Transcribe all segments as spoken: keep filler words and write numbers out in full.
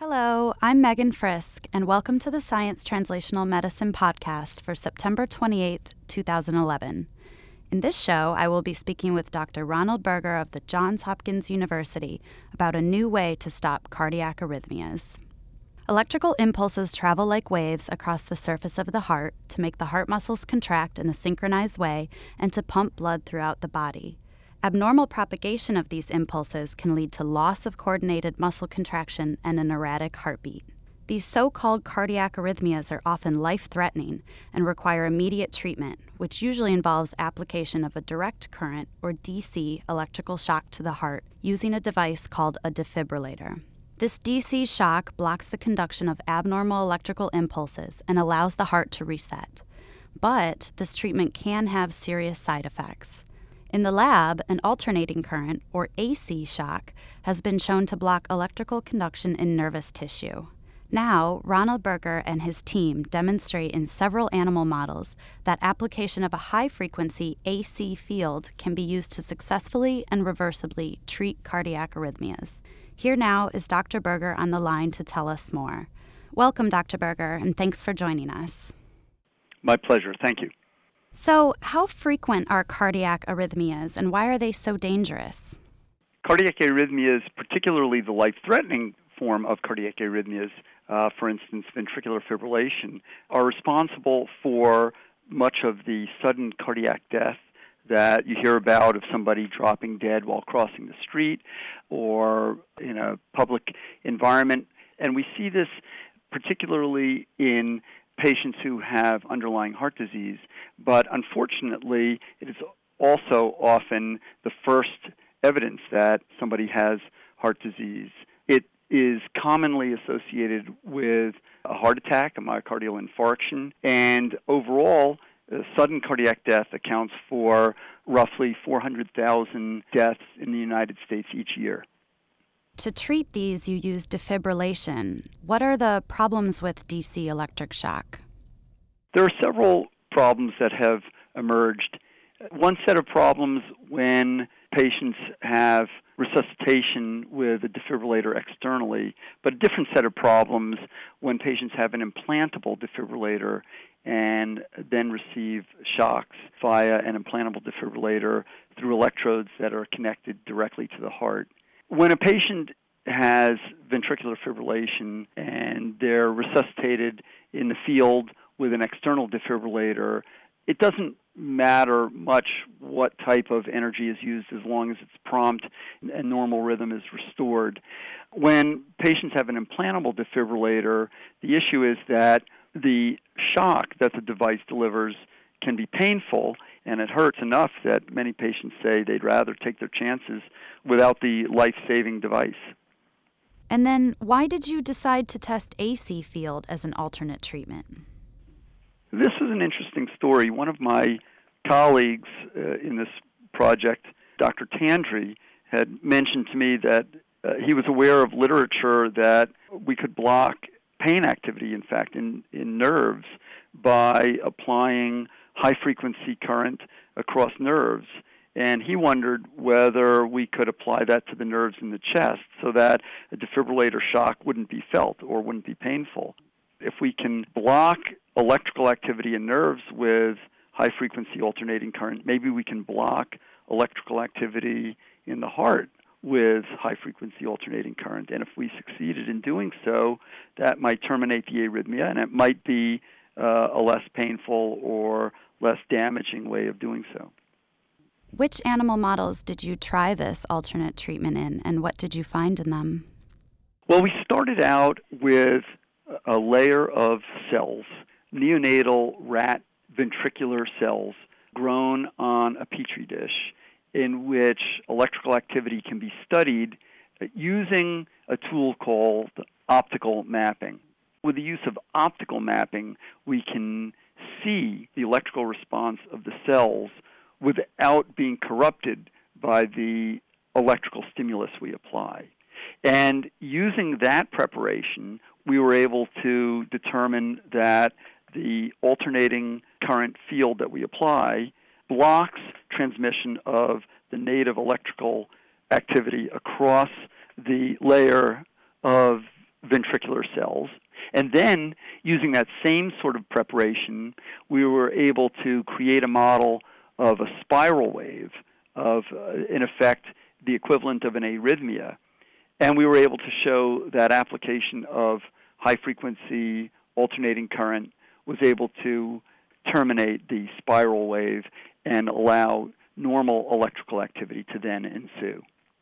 Hello, I'm Megan Frisk, and welcome to the Science Translational Medicine podcast for September twenty-eighth, twenty eleven. In this show, I will be speaking with Doctor Ronald Berger of the Johns Hopkins University about a new way to stop cardiac arrhythmias. Electrical impulses travel like waves across the surface of the heart to make the heart muscles contract in a synchronized way and to pump blood throughout the body. Abnormal propagation of these impulses can lead to loss of coordinated muscle contraction and an erratic heartbeat. These so-called cardiac arrhythmias are often life-threatening and require immediate treatment, which usually involves application of a direct current, or D C, electrical shock to the heart using a device called a defibrillator. This D C shock blocks the conduction of abnormal electrical impulses and allows the heart to reset. But this treatment can have serious side effects. In the lab, an alternating current, or A C shock, has been shown to block electrical conduction in nervous tissue. Now, Ronald Berger and his team demonstrate in several animal models that application of a high-frequency A C field can be used to successfully and reversibly treat cardiac arrhythmias. Here now is Doctor Berger on the line to tell us more. Welcome, Doctor Berger, and thanks for joining us. My pleasure. Thank you. So, how frequent are cardiac arrhythmias, and why are they so dangerous? Cardiac arrhythmias, particularly the life-threatening form of cardiac arrhythmias, uh, for instance, ventricular fibrillation, are responsible for much of the sudden cardiac death that you hear about of somebody dropping dead while crossing the street or in a public environment. And we see this particularly in patients who have underlying heart disease, but unfortunately, it is also often the first evidence that somebody has heart disease. It is commonly associated with a heart attack, a myocardial infarction, and overall, uh, sudden cardiac death accounts for roughly four hundred thousand deaths in the United States each year. To treat these, you use defibrillation. What are the problems with D C electric shock? There are several problems that have emerged. One set of problems when patients have resuscitation with a defibrillator externally, but a different set of problems when patients have an implantable defibrillator and then receive shocks via an implantable defibrillator through electrodes that are connected directly to the heart. When a patient has ventricular fibrillation and they're resuscitated in the field with an external defibrillator, it doesn't matter much what type of energy is used as long as it's prompt and normal rhythm is restored. When patients have an implantable defibrillator, the issue is that the shock that the device delivers can be painful, and it hurts enough that many patients say they'd rather take their chances without the life-saving device. And then, why did you decide to test A C field as an alternate treatment? This is an interesting story. One of my colleagues uh, in this project, Doctor Tandri, had mentioned to me that uh, he was aware of literature that we could block pain activity, in fact, in, in nerves by applying high-frequency current across nerves. And he wondered whether we could apply that to the nerves in the chest so that a defibrillator shock wouldn't be felt or wouldn't be painful. If we can block electrical activity in nerves with high-frequency alternating current, maybe we can block electrical activity in the heart with high-frequency alternating current. And if we succeeded in doing so, that might terminate the arrhythmia, and it might be uh, a less painful or less damaging way of doing so. Which animal models did you try this alternate treatment in, and what did you find in them? Well, we started out with a layer of cells, neonatal rat ventricular cells grown on a petri dish, in which electrical activity can be studied using a tool called optical mapping. With the use of optical mapping, we can see the electrical response of the cells without being corrupted by the electrical stimulus we apply. And using that preparation, we were able to determine that the alternating current field that we apply blocks transmission of the native electrical activity across the layer of ventricular cells. And then, using that same sort of preparation, we were able to create a model of a spiral wave of, uh, in effect, the equivalent of an arrhythmia. And we were able to show that application of high-frequency alternating current was able to terminate the spiral wave and allow normal electrical activity to then ensue.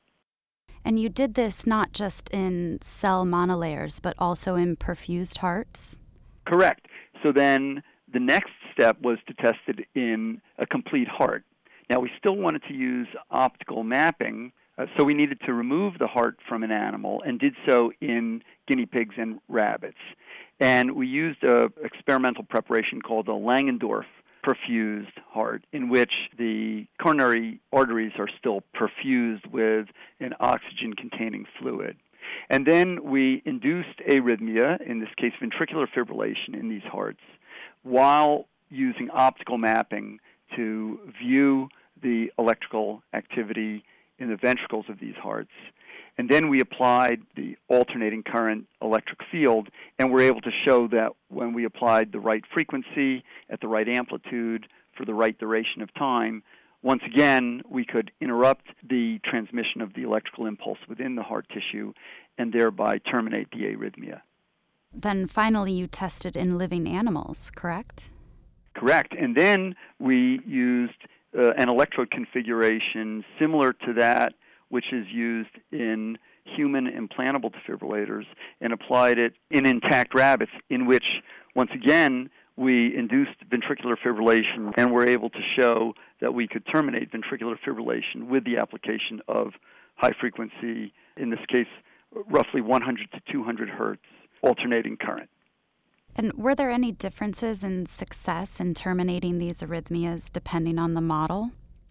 And you did this not just in cell monolayers, but also in perfused hearts? Correct. So then the next step was to test it in a complete heart. Now, we still wanted to use optical mapping, uh, so we needed to remove the heart from an animal and did so in guinea pigs and rabbits. And we used an experimental preparation called a Langendorf perfused heart, in which the coronary arteries are still perfused with an oxygen-containing fluid. And then we induced arrhythmia, in this case ventricular fibrillation, in these hearts, while using optical mapping to view the electrical activity in the ventricles of these hearts. And then we applied the alternating current electric field, and we're able to show that when we applied the right frequency at the right amplitude for the right duration of time, once again, we could interrupt the transmission of the electrical impulse within the heart tissue and thereby terminate the arrhythmia. Then finally you tested in living animals, correct? Correct. And then we used uh, an electrode configuration similar to that which is used in human implantable defibrillators, and applied it in intact rabbits, in which, once again, we induced ventricular fibrillation and were able to show that we could terminate ventricular fibrillation with the application of high frequency, in this case, roughly one hundred to two hundred hertz alternating current. And were there any differences in success in terminating these arrhythmias depending on the model?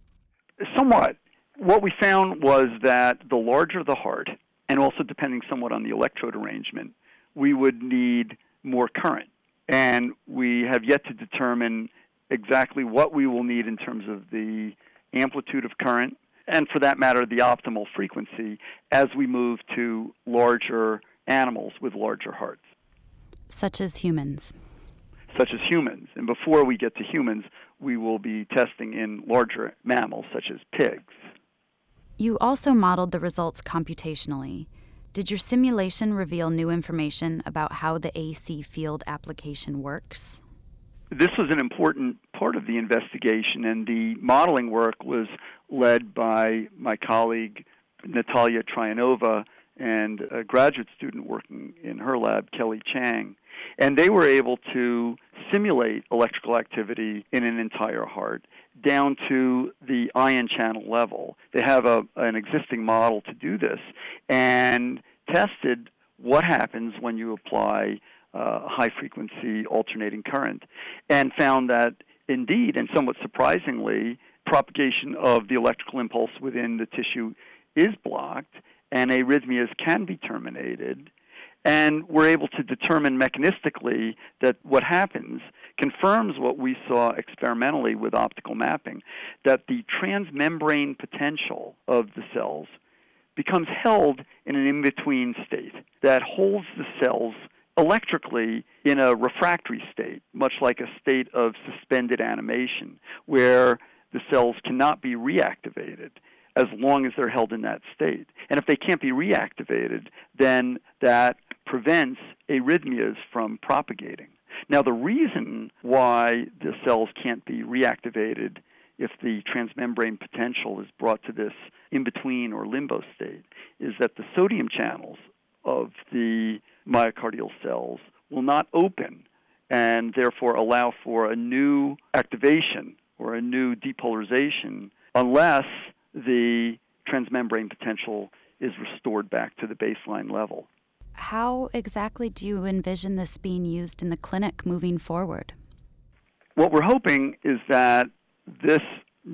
Somewhat. What we found was that the larger the heart, and also depending somewhat on the electrode arrangement, we would need more current. And we have yet to determine exactly what we will need in terms of the amplitude of current, and for that matter, the optimal frequency, as we move to larger animals with larger hearts. Such as humans. Such as humans. And before we get to humans, we will be testing in larger mammals, such as pigs. You also modeled the results computationally. Did your simulation reveal new information about how the A C field application works? This was an important part of the investigation, and the modeling work was led by my colleague, Natalia Tryanova, and a graduate student working in her lab, Kelly Chang. And they were able to simulate electrical activity in an entire heart down to the ion channel level. They have a, an existing model to do this and tested what happens when you apply uh, high-frequency alternating current, and found that indeed, and somewhat surprisingly, propagation of the electrical impulse within the tissue is blocked, and arrhythmias can be terminated. And we're able to determine mechanistically that what happens confirms what we saw experimentally with optical mapping, that the transmembrane potential of the cells becomes held in an in-between state that holds the cells electrically in a refractory state, much like a state of suspended animation, where the cells cannot be reactivated as long as they're held in that state. And if they can't be reactivated, then that prevents arrhythmias from propagating. Now, the reason why the cells can't be reactivated if the transmembrane potential is brought to this in-between or limbo state is that the sodium channels of the myocardial cells will not open and therefore allow for a new activation or a new depolarization unless the transmembrane potential is restored back to the baseline level. How exactly do you envision this being used in the clinic moving forward? What we're hoping is that this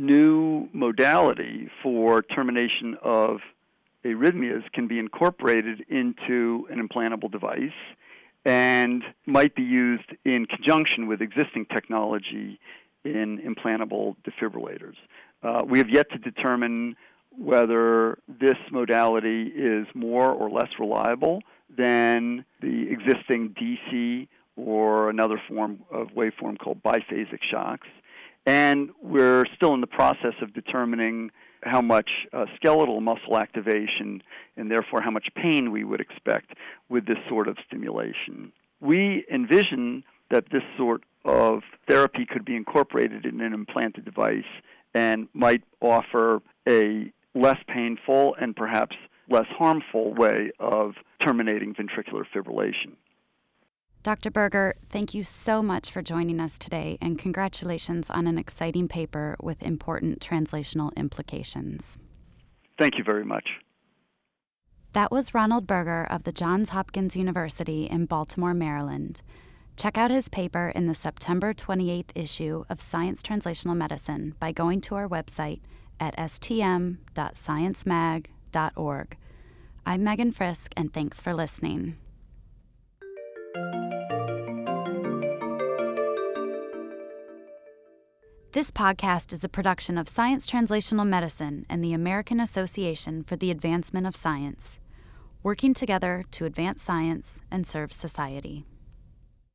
new modality for termination of arrhythmias can be incorporated into an implantable device and might be used in conjunction with existing technology in implantable defibrillators. Uh, we have yet to determine whether this modality is more or less reliable than the existing D C or another form of waveform called biphasic shocks. And we're still in the process of determining how much uh, skeletal muscle activation and therefore how much pain we would expect with this sort of stimulation. We envision that this sort of therapy could be incorporated in an implanted device and might offer a less painful and perhaps less harmful way of terminating ventricular fibrillation. Doctor Berger, thank you so much for joining us today, and congratulations on an exciting paper with important translational implications. Thank you very much. That was Ronald Berger of the Johns Hopkins University in Baltimore, Maryland. Check out his paper in the September twenty-eighth issue of Science Translational Medicine by going to our website at s t m dot science mag dot org. I'm Megan Frisk, and thanks for listening. This podcast is a production of Science Translational Medicine and the American Association for the Advancement of Science, working together to advance science and serve society.